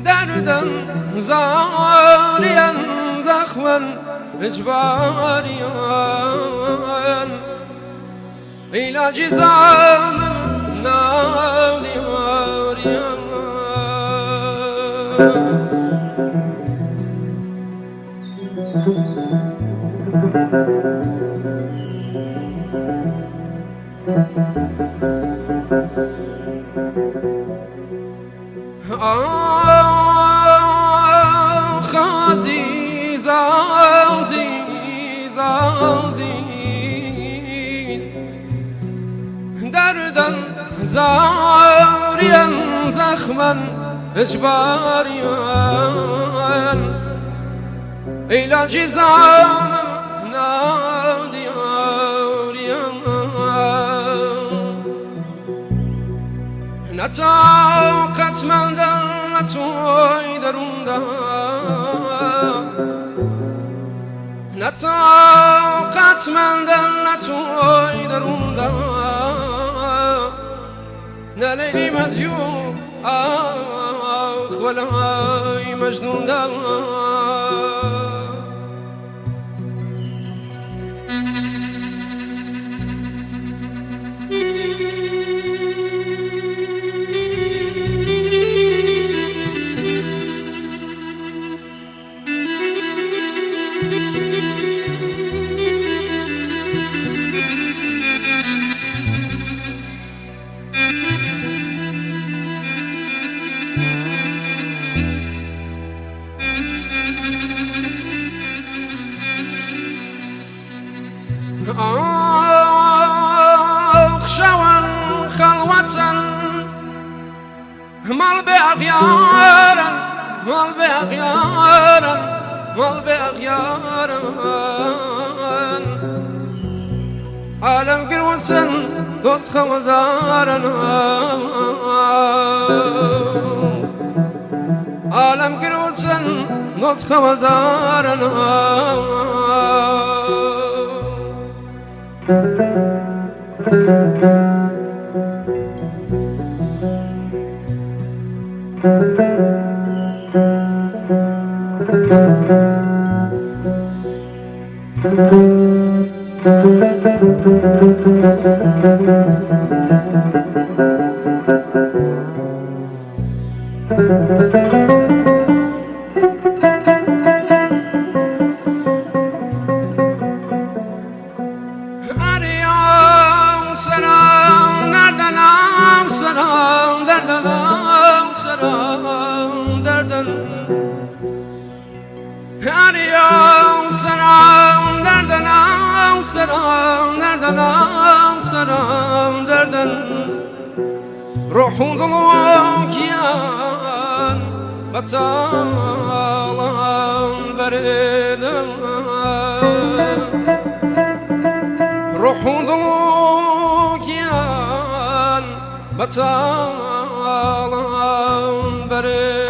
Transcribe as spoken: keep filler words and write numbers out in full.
دردم زاریم زخمن اجباریان علاج زمان نادیاریان آخ عزیز عزیز عزیز دردم زاریم زخمن اجباریان علاج زمان نادیاریان نطاقت مندم توی درونده نطاقت مندم توی درونده نه لیلی مدیون آخ ولای مجنون ده آخ شوان خلوتن مال بأغيارن مال بأغيارن مال بأغيارن عالم قروسن دوست خوزارن عالم قروسن دوست خوزارن Arıyorum selam derden am selam derden am selam derden ruhum dolu okyan batalan verdim ruhum dolu okyan batalan verdim